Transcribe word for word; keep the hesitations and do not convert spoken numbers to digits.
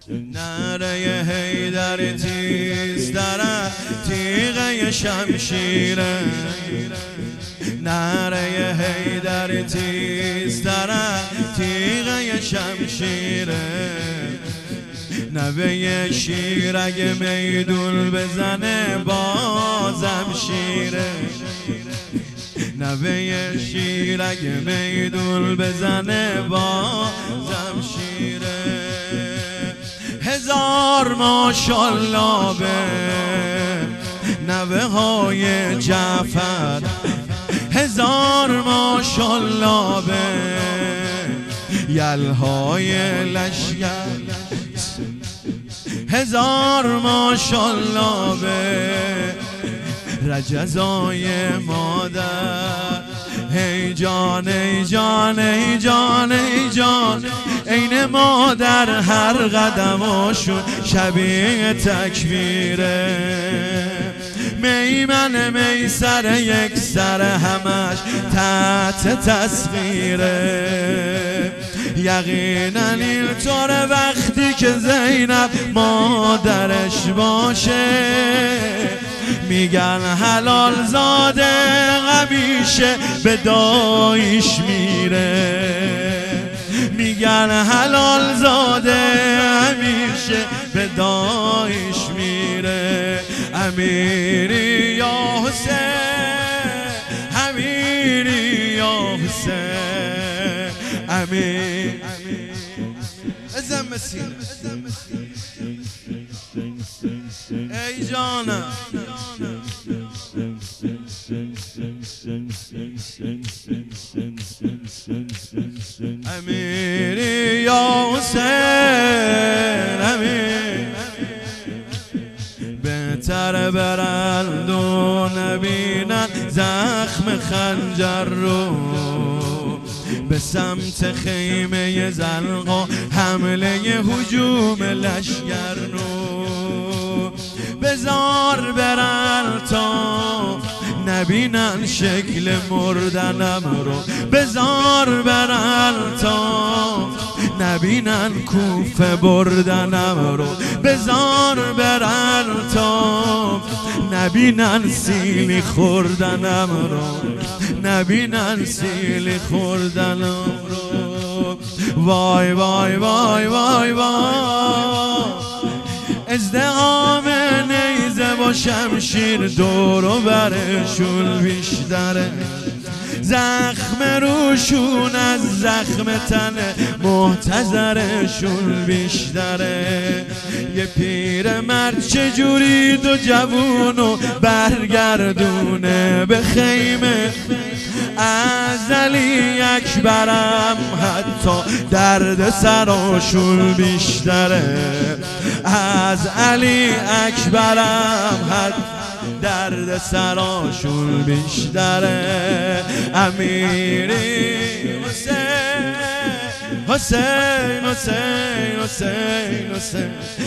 نره حیدر تیز داره تیغه شمشیره، نره حیدر تیز داره تیغه شمشیره. نوه شیر اگه میدون بزنه بازم شیره، نوه شیر اگه میدون بزنه بازم شیره. هزار ماشالله به نوه های جعفر، هزار ماشالله به یلهای لشگر، هزار ماشالله به رجزای مادر. ای جان ای جان ای جان ای جان، این مادر هر قدماشون شبیه تکبیره. میمن می سر یک سر همش تحت تصغیره. یقینا اینطور وقتی که زینب مادرش باشه، میگن حلال زاده همیشه به دایش میره، میگن حلال زاده همیشه به دایش میره. امیری یا حسین، امیری یا حسین، امیر ازم مسیح ای جانم. امیری یا حسین، امیر بهتر برند و نبینن زخم خنجر رو، به سمت خیمه زلقا حمله هجوم لشگر رو. بزار برن تا نبینن شکل مردنم رو، بزار برن تا نبینن کوفه بردنم رو، بزار برن تا نبینن سیلی خوردنم رو، نبینن سیلی خوردنم رو. وای وای وای وای وای، ازدحام نیزه و شمشیر دور و برشون بیشتره، زخم روشون از زخم تن محتضرشون بیشتره. یه پیر مرد چجوری دو جوونو برگردونه به خیمه، از علی اکبرم حتی درد سراشون بیشتره، از علی اکبرم حتی درد سراشون بیشتره. امیری حسین، حسین حسین حسین حسین.